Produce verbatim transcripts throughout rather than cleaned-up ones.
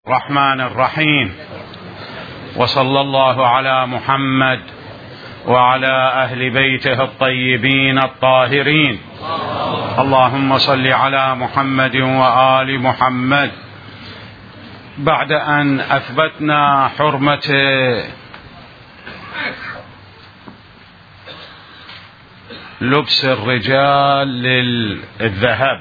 الرحمن الرحيم، وصلى الله على محمد وعلى أهل بيته الطيبين الطاهرين. اللهم صل على محمد وآل محمد. بعد أن أثبتنا حرمة لبس الرجال للذهب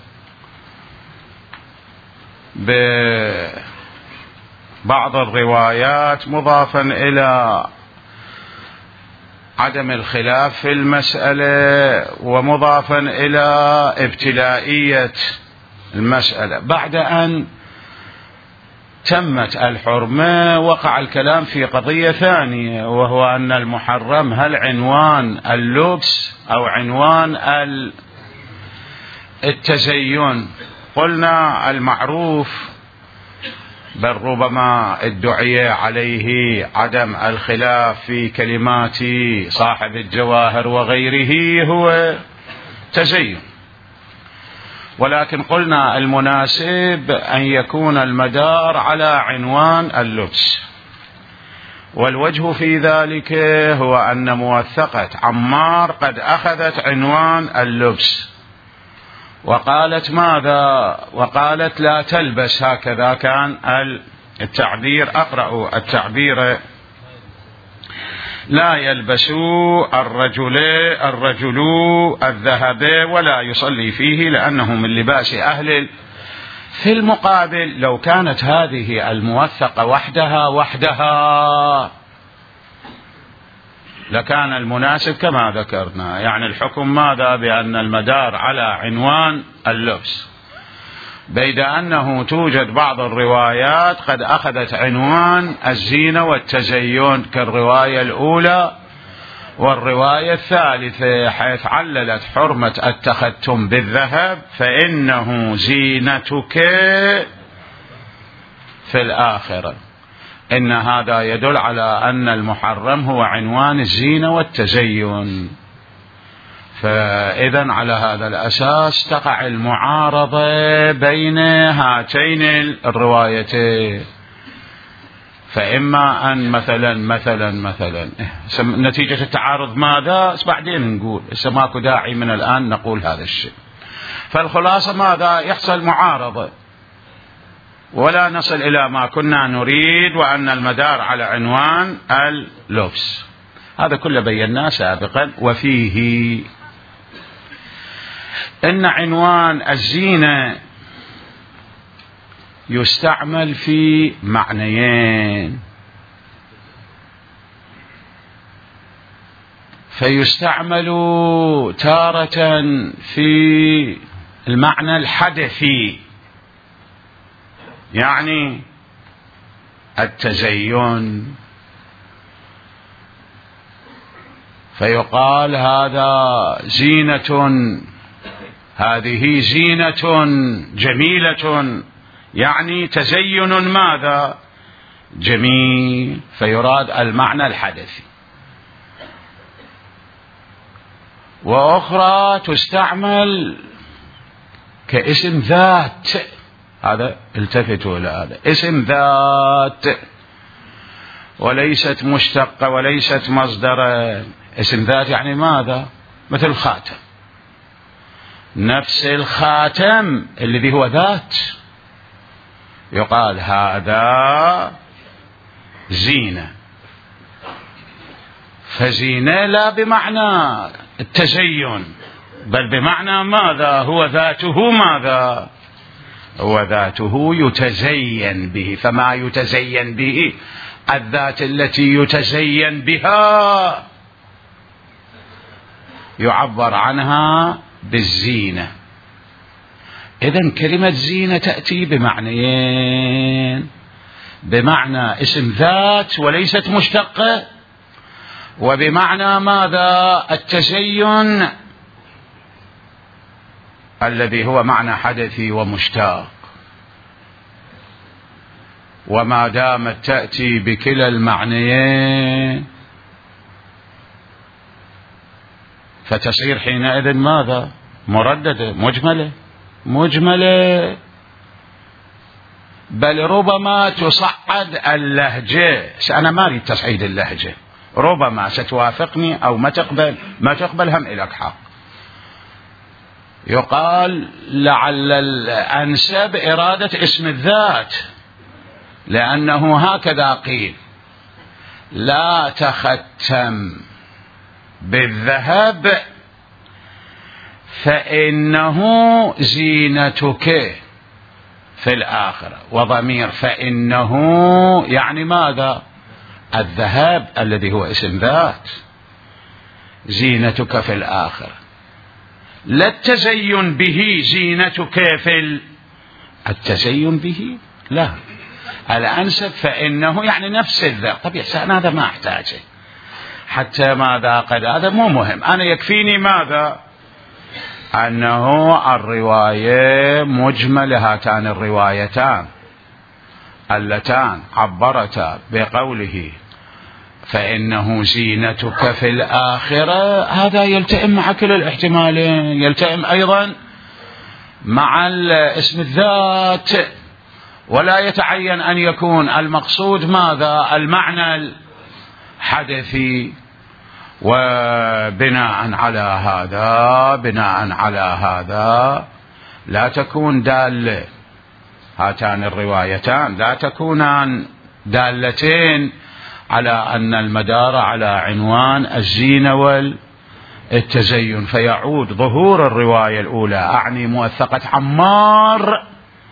ببعض الروايات مضافا إلى عدم الخلاف في المسألة ومضافا إلى ابتلائية المسألة، بعد أن تمت الحرمة وقع الكلام في قضية ثانية، وهو أن المحرم هل عنوان اللبس أو عنوان التزين. قلنا المعروف، بل ربما ادعي عليه عدم الخلاف في كلمات صاحب الجواهر وغيره، هو تزين، ولكن قلنا المناسب أن يكون المدار على عنوان اللبس، والوجه في ذلك هو أن موثقة عمار قد أخذت عنوان اللبس وقالت ماذا؟ وقالت لا تلبس، هكذا كان التعبير، أقرأ التعبير: لا يلبس الرجل الرجل الذهب ولا يصلي فيه لأنه من لباس أهل. في المقابل لو كانت هذه الموثقة وحدها وحدها لكان المناسب كما ذكرنا، يعني الحكم ماذا؟ بأن المدار على عنوان اللبس، بيد أنه توجد بعض الروايات قد أخذت عنوان الزينة والتزين كالرواية الأولى والرواية الثالثة، حيث عللت حرمة التختم بالذهب فإنه زينتك في الآخرة. إن هذا يدل على أن المحرم هو عنوان الزينة والتزين، فإذا على هذا الأساس تقع المعارضة بين هاتين الروايتين، فإما أن مثلا مثلا مثلا نتيجة التعارض ماذا؟ بعدين نقول، إذا ماكو داعي من الآن نقول هذا الشيء. فالخلاصة ماذا؟ يحصل معارضة ولا نصل إلى ما كنا نريد، وأن المدار على عنوان اللبس. هذا كله بيناه سابقا. وفيه إن عنوان الزينة يستعمل في معنيين، فيستعمل تارة في المعنى الحدثي، يعني التزين، فيقال هذا زينة، هذه زينة جميلة، يعني تزين ماذا؟ جميل، فيراد المعنى الحدثي. وأخرى تستعمل كاسم ذات، هذا التفتوا إلى هذا، اسم ذات وليست مشتقة وليست مصدرا. اسم ذات يعني ماذا؟ مثل الخاتم، نفس الخاتم الذي هو ذات، يقال هذا زينة. فزينة لا بمعنى التزين، بل بمعنى ماذا؟ هو ذاته ماذا؟ هو ذاته يتزين به. فما يتزين به؟ الذات التي يتزين بها يعبر عنها بالزينة. إذن كلمة زينة تأتي بمعنيين: بمعنى اسم ذات وليست مشتقة، وبمعنى ماذا؟ التزين الذي هو معنى حدثي ومشتاق. وما دامت تأتي بكلا المعنيين فتصير حينئذ ماذا؟ مرددة، مجملة. مجملة بل ربما تصعد اللهجة. أنا ما أريد تصعيد اللهجة، ربما ستوافقني أو ما تقبل، ما تقبل هم إليك حق. يقال لعل الأنسب إرادة اسم الذات، لأنه هكذا قيل: لا تختم بالذهب فإنه زينتك في الآخرة. وضمير فإنه يعني ماذا؟ الذهب الذي هو اسم ذات، زينتك في الآخرة. لا التزين به زينتك في التزين به، لا، الأنسب فإنه يعني نفس الذات. طب يا سهل هذا ما أحتاجه حتى ماذا قد هذا مو مهم، أنا يكفيني ماذا؟ أنه الرواية مجملة، هاتان الروايتان اللتان عبرتا بقوله فإنه زينتك في الآخرة، هذا يلتئم مع كل الاحتمالين، يلتئم أيضا مع اسم الذات، ولا يتعين أن يكون المقصود ماذا؟ المعنى الحدثي. وبناء على هذا بناء على هذا لا تكون دالة هاتان الروايتان لا تكونان دالتين على أن المدار على عنوان الزينة والتزين، فيعود ظهور الرواية الأولى أعني موثقة عمار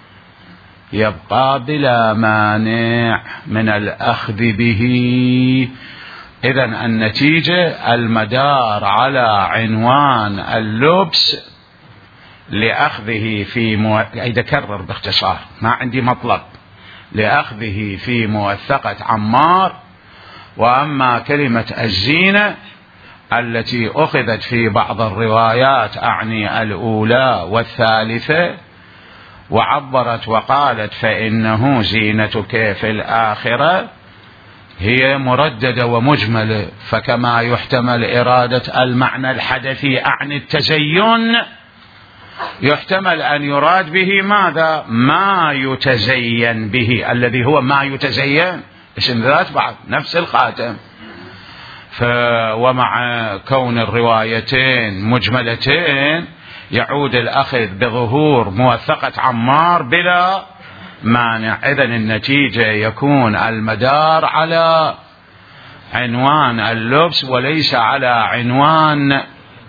يبقى بلا مانع من الأخذ به. إذن النتيجة المدار على عنوان اللبس لأخذه في مو... أعيد أكرر باختصار، ما عندي مطلب، لأخذه في موثقة عمار. وأما كلمة الزينة التي أخذت في بعض الروايات أعني الأولى والثالثة وعبرت وقالت فإنه زينتك في الآخرة، هي مرددة ومجملة. فكما يحتمل إرادة المعنى الحدثي أعني التزين، يحتمل أن يراد به ماذا؟ ما يتزين به، الذي هو ما يتزين اسم ذات بعد نفس الخاتم. ف ومع كون الروايتين مجملتين يعود الأخذ بظهور موثقة عمار بلا مانع. إذن النتيجة يكون المدار على عنوان اللبس وليس على عنوان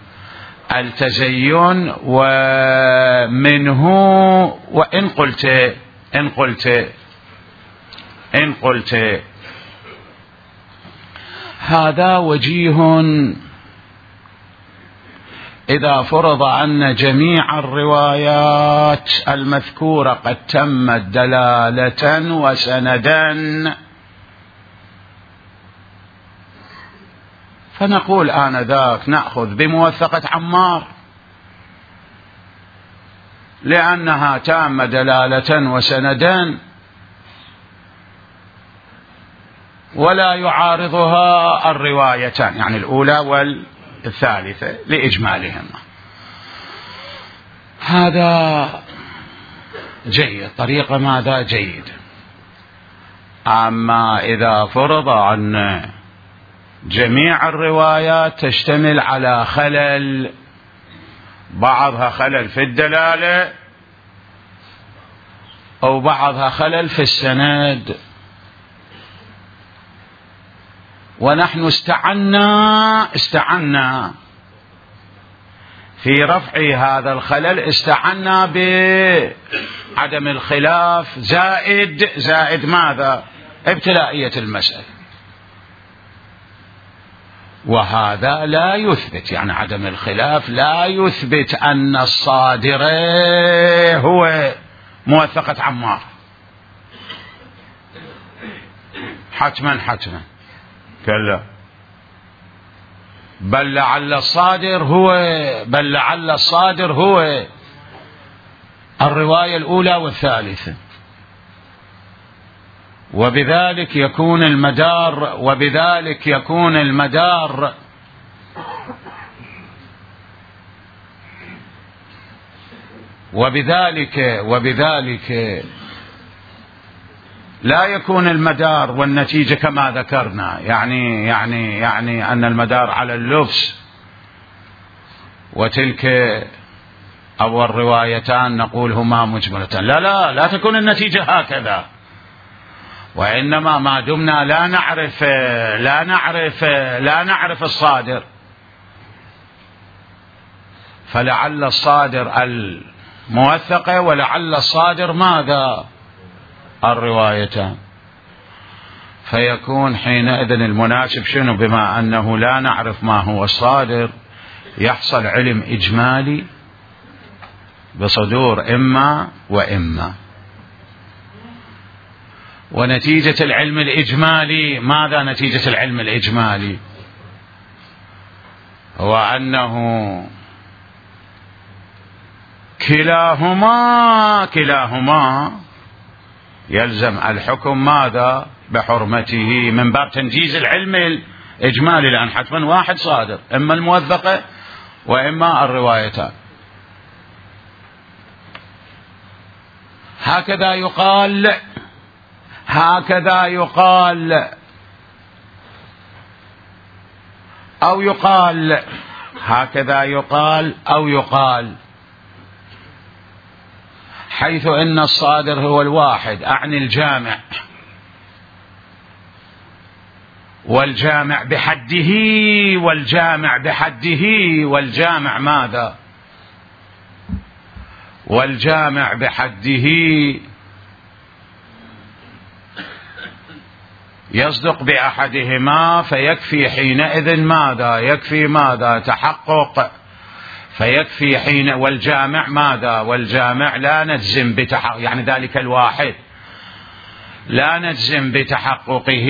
التزين. ومنه وإن قلت إن قلت إن قلت هذا وجيه إذا فرض أن جميع الروايات المذكورة قد تمت دلالة وسندا، فنقول آنذاك نأخذ بموثقة عمار لأنها تامة دلالة وسندا ولا يعارضها الروايتان، يعني الأولى والثالثة لإجمالهما. هذا جيد، طريقة ماذا جيد. أما إذا فرض أن جميع الروايات تشتمل على خلل، بعضها خلل في الدلالة أو بعضها خلل في السند، ونحن استعنا استعنا في رفع هذا الخلل، استعنا بعدم الخلاف زائد زائد ماذا؟ ابتلائية المسألة. وهذا لا يثبت، يعني عدم الخلاف لا يثبت أن الصادر هو موثقة عمار حتما حتما، كلا، بل لعل الصادر هو بل لعل الصادر هو الرواية الأولى والثالثة، وبذلك يكون المدار وبذلك يكون المدار وبذلك وبذلك لا يكون المدار والنتيجة كما ذكرنا، يعني يعني يعني أن المدار على اللبس وتلك أو الروايتان نقول هما مجملتان. لا لا لا تكون النتيجة هكذا، وإنما ما دمنا لا نعرف لا نعرف لا نعرف الصادر، فلعل الصادر الموثقة ولعل الصادر ماذا؟ الروايتان. فيكون حينئذ المناسب شنو؟ بما أنه لا نعرف ما هو الصادر يحصل علم إجمالي بصدور إما وإما. ونتيجة العلم الإجمالي ماذا؟ نتيجة العلم الإجمالي هو أنه كلاهما كلاهما يلزم الحكم ماذا؟ بحرمته، من باب تنجيز العلم الإجمالي، لأن حتما واحد صادر، إما الموثقة وإما الروايتان. هكذا يقال هكذا يقال أو يقال هكذا يقال أو يقال حيث إن الصادر هو الواحد، أعني الجامع، والجامع بحده والجامع بحده والجامع ماذا؟ والجامع بحده يصدق بأحدهما، فيكفي حينئذ ماذا؟ يكفي ماذا؟ تحقق، فيكفي حين والجامع ماذا؟ والجامع لا نجزم بتحقق، يعني ذلك الواحد لا نجزم بتحققه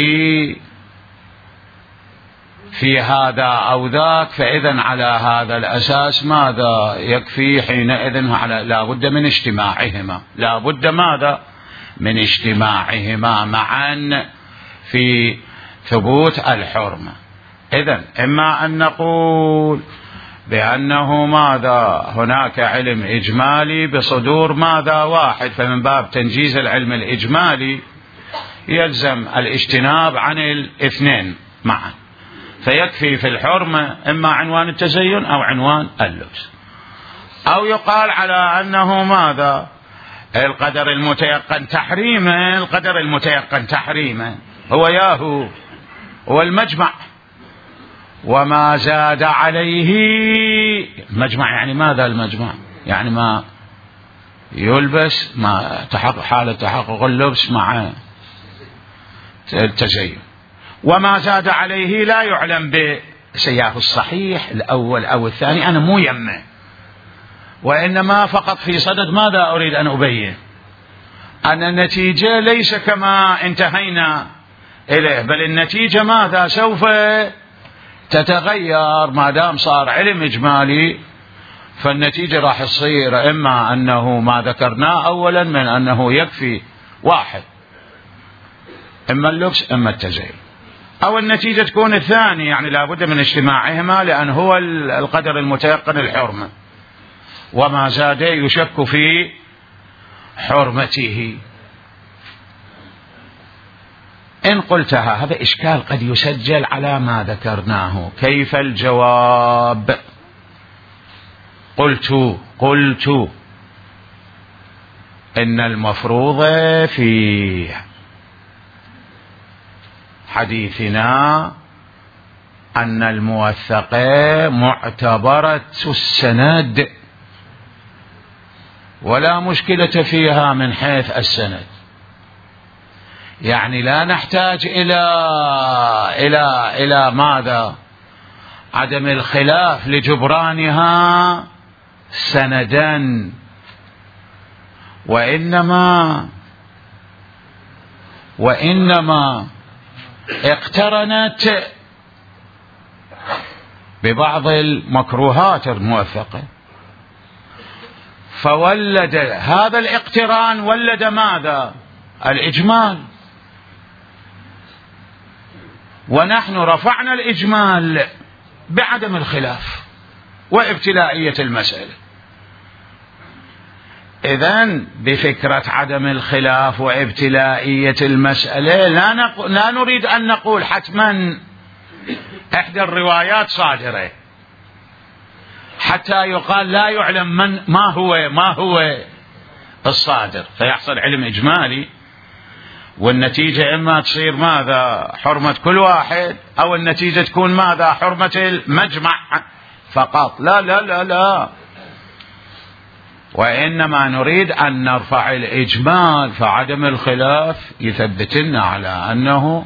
في هذا أو ذاك، فإذا على هذا الأساس ماذا؟ يكفي حينئذ على لا بد من اجتماعهما، لا بد ماذا؟ من اجتماعهما معا في ثبوت الحرمة. إذن إما أن نقول بأنه ماذا؟ هناك علم إجمالي بصدور ماذا؟ واحد، فمن باب تنجيز العلم الإجمالي يلزم الاجتناب عن الاثنين معا، فيكفي في الحرمة إما عنوان التزين أو عنوان اللبس. أو يقال على أنه ماذا؟ القدر المتيقن تحريمه، القدر المتيقن تحريمه هو ياهو هو المجمع، وما زاد عليه المجمع، يعني ماذا المجمع؟ يعني ما يلبس، ما تحقق حالة تحقق اللبس مع التزين، وما زاد عليه لا يعلم بسياه الصحيح الأول أو الثاني، أنا مو يمه، وإنما فقط في صدد ماذا أريد أن أبين؟ أن النتيجة ليس كما انتهينا إليه، بل النتيجة ماذا؟ سوف تتغير ما دام صار علم إجمالي، فالنتيجة راح تصير إما أنه ما ذكرناه أولا من أنه يكفي واحد، إما اللبس إما التزين، أو النتيجة تكون الثانية، يعني لابد من اجتماعهما، لأن هو القدر المتيقن الحرمة، وما زاد يشك في حرمته. إن قلتها هذا إشكال قد يسجل على ما ذكرناه، كيف الجواب؟ قلت قلت إن المفروض في حديثنا أن الموثقة معتبرة السند، ولا مشكلة فيها من حيث السند، يعني لا نحتاج إلى إلى إلى ماذا؟ عدم الخلاف لجبرانها سندا، وإنما وإنما اقترنت ببعض المكروهات الموثقة، فولد هذا الاقتران ولد ماذا؟ الإجمال، ونحن رفعنا الإجمال بعدم الخلاف وابتلائية المسألة. إذن بفكرة عدم الخلاف وابتلائية المسألة لا, نقول لا نريد أن نقول حتما إحدى الروايات صادرة حتى يقال لا يعلم من ما هو ما هو الصادر، فيحصل علم إجمالي والنتيجة إما تصير ماذا حرمة كل واحد، أو النتيجة تكون ماذا حرمة المجمع فقط. لا لا لا لا، وإنما نريد أن نرفع الإجمال، فعدم الخلاف يثبتنا على أنه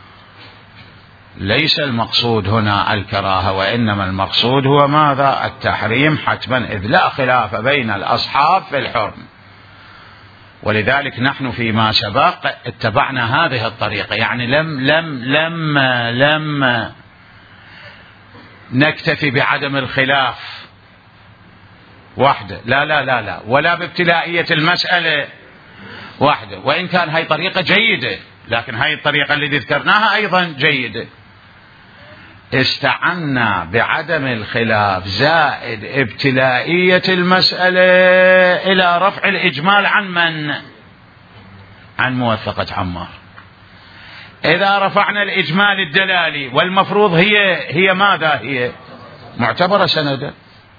ليس المقصود هنا الكراهة، وإنما المقصود هو ماذا التحريم حتما، إذ لا خلاف بين الأصحاب في الحرم. ولذلك نحن فيما سبق اتبعنا هذه الطريقة، يعني لم لم لم لم نكتفي بعدم الخلاف وحده، لا لا لا لا، ولا بابتلائية المسألة وحده، وإن كان هاي طريقة جيدة، لكن هاي الطريقة اللي ذكرناها أيضا جيدة. استعنا بعدم الخلاف زائد ابتلائية المسألة إلى رفع الإجمال عن من؟ عن موثقة عمار. إذا رفعنا الإجمال الدلالي، والمفروض هي هي ماذا هي معتبرة سندا،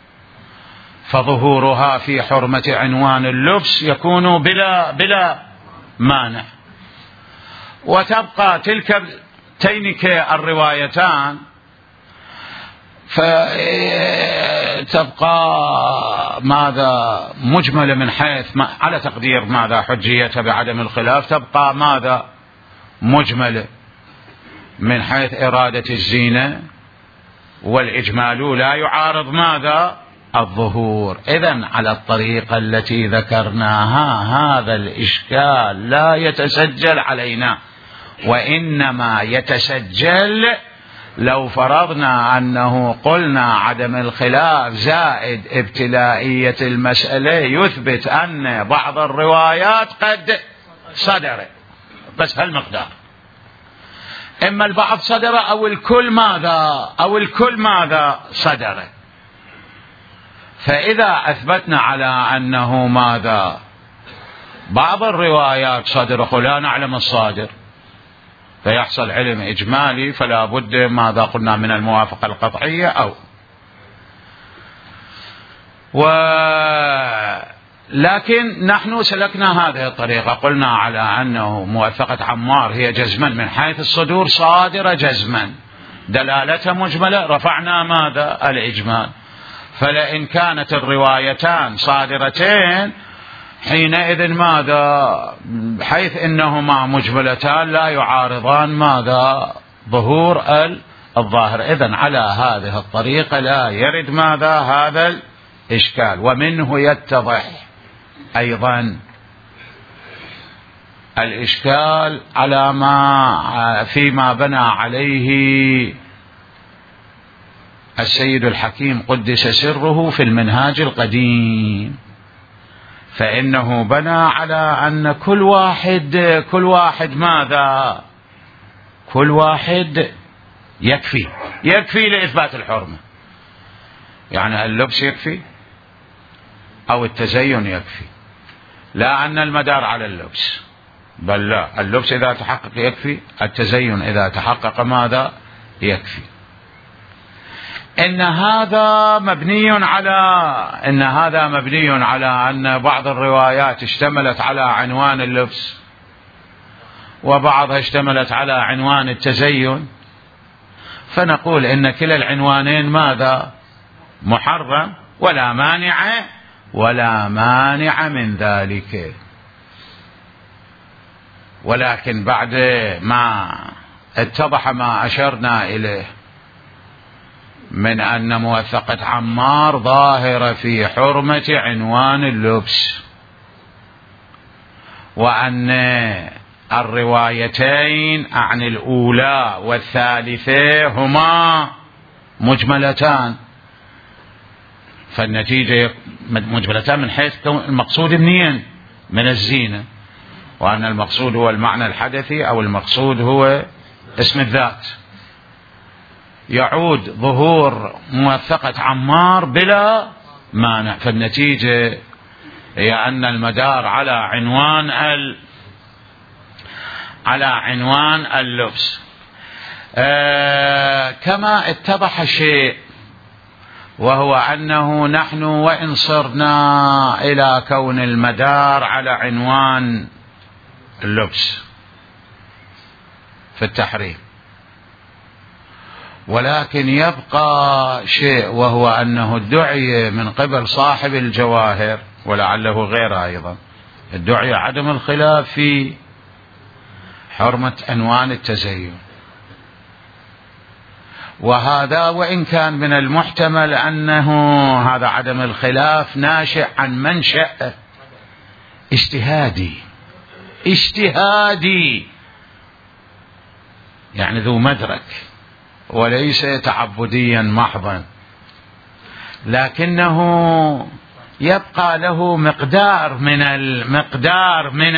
فظهورها في حرمة عنوان اللبس يكون بلا بلا مانع، وتبقى تلك تينك الروايتان، فتبقى ماذا مجملة من حيث ما على تقدير ماذا حجيتها بعدم الخلاف، تبقى ماذا مجملة من حيث إرادة الزينة، والإجمال لا يعارض ماذا الظهور. إذن على الطريقة التي ذكرناها هذا الإشكال لا يتسجل علينا، وإنما يتسجل لو فرضنا أنه قلنا عدم الخلاف زائد ابتلائية المسألة يثبت أن بعض الروايات قد صدرت، بس هالمقدار، إما البعض صدر أو الكل ماذا أو الكل ماذا صدر. فإذا أثبتنا على أنه ماذا بعض الروايات صدر ولا نعلم الصادر، فيحصل علم إجمالي، فلا بد ماذا قلنا من الموافقة القطعية أو و لكن نحن سلكنا هذه الطريقة، قلنا على أنه موثقة عمار هي جزما من حيث الصدور صادرة جزما، دلالتها مجملة، رفعنا ماذا الإجمال. فلئن كانت الروايتان صادرتين حينئذ ماذا حيث إنهما مجملتان لا يعارضان ماذا ظهور الظاهر. إذن على هذه الطريقة لا يرد ماذا هذا الإشكال، ومنه يتضح أيضا الإشكال على ما فيما بنى عليه السيد الحكيم قدس سره في المنهاج القديم، فإنه بنى على أن كل واحد كل واحد ماذا كل واحد يكفي يكفي لإثبات الحرمة، يعني اللبس يكفي أو التزين يكفي، لا أن المدار على اللبس، بل لا، اللبس إذا تحقق يكفي، التزين إذا تحقق ماذا يكفي. إن هذا مبني على إن هذا مبني على أن بعض الروايات اشتملت على عنوان اللبس وبعضها اشتملت على عنوان التزين، فنقول إن كلا العنوانين ماذا محرم، ولا مانع ولا مانع من ذلك. ولكن بعد ما اتضح ما أشرنا إليه من أن موثقة عمار ظاهرة في حرمة عنوان اللبس، وأن الروايتين عن الأولى والثالثة هما مجملتان، فالنتيجة مجملتان من حيث المقصود منين من الزينة، وأن المقصود هو المعنى الحدثي أو المقصود هو اسم الذات، يعود ظهور موثقة عمار بلا مانع، فالنتيجة هي أن المدار على عنوان ال على عنوان اللبس. آه كما اتضح شيء، وهو أنه نحن وإن صرنا إلى كون المدار على عنوان اللبس في التحريم، ولكن يبقى شيء، وهو أنه ادعي من قبل صاحب الجواهر ولعله غيره أيضا، ادعي عدم الخلاف في حرمة عنوان التزين، وهذا وإن كان من المحتمل أنه هذا عدم الخلاف ناشئ عن منشأ اجتهادي اجتهادي يعني ذو مدرك، وليس تعبديا محضا، لكنه يبقى له مقدار من المقدار من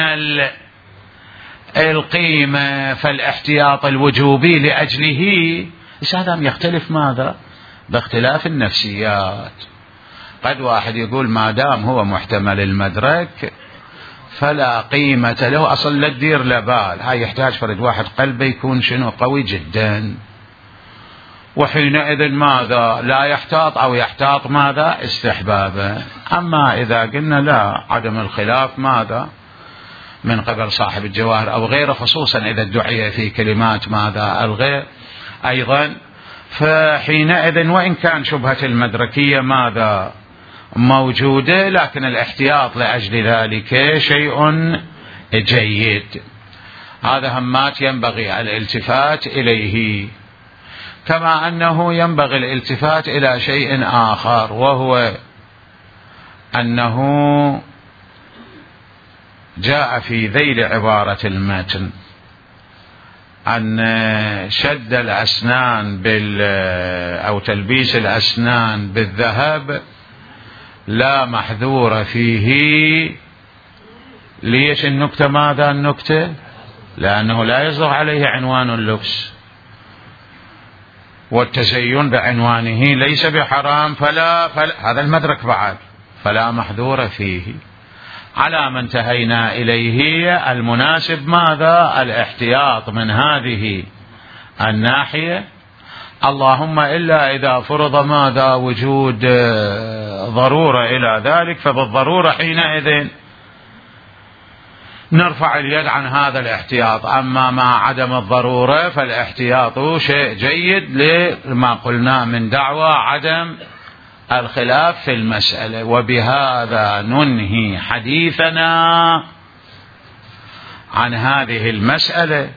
القيمة، فالاحتياط الوجوبي لأجله هذا يختلف ماذا؟ باختلاف النفسيات. قد واحد يقول ما دام هو محتمل المدرك فلا قيمة له، أصل لا تدير لبال، هاي يحتاج فرد واحد قلبه يكون شنو قوي جدا، وحينئذ ماذا؟ لا يحتاط أو يحتاط ماذا؟ استحبابا. أما إذا قلنا لا، عدم الخلاف ماذا؟ من قبل صاحب الجواهر أو غيره، خصوصا إذا ادعي في كلمات ماذا؟ الغير أيضا، فحينئذ وإن كان شبهة المدركية ماذا؟ موجودة، لكن الاحتياط لأجل ذلك شيء جيد. هذا همات ينبغي الالتفات إليه، كما أنه ينبغي الالتفات إلى شيء آخر، وهو أنه جاء في ذيل عبارة المتن أن شد الأسنان بال أو تلبيس الأسنان بالذهب لا محذور فيه. ليش النكتة؟ ماذا النكتة؟ لأنه لا يصدق عليه عنوان اللبس، والتزين بعنوانه ليس بحرام، فلا, فلا هذا المدرك بعد، فلا محذور فيه. على ما انتهينا إليه المناسب ماذا؟ الاحتياط من هذه الناحية، اللهم إلا إذا فرض ماذا؟ وجود ضرورة إلى ذلك، فبالضرورة حينئذ نرفع اليد عن هذا الاحتياط. أما مع عدم الضرورة فالاحتياط شيء جيد لما قلنا من دعوى عدم الخلاف في المسألة. وبهذا ننهي حديثنا عن هذه المسألة،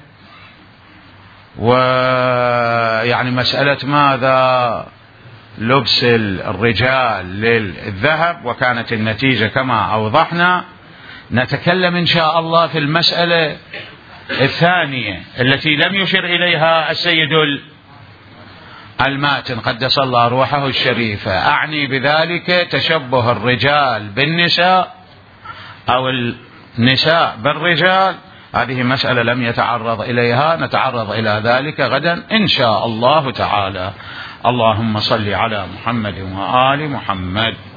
ويعني مسألة ماذا؟ لبس الرجال للذهب، وكانت النتيجة كما أوضحنا. نتكلم إن شاء الله في المسألة الثانية التي لم يشر إليها السيد الماتن قدس الله روحه الشريفة، أعني بذلك تشبه الرجال بالنساء أو النساء بالرجال. هذه مسألة لم يتعرض إليها، نتعرض إلى ذلك غدا إن شاء الله تعالى. اللهم صل على محمد وآل محمد.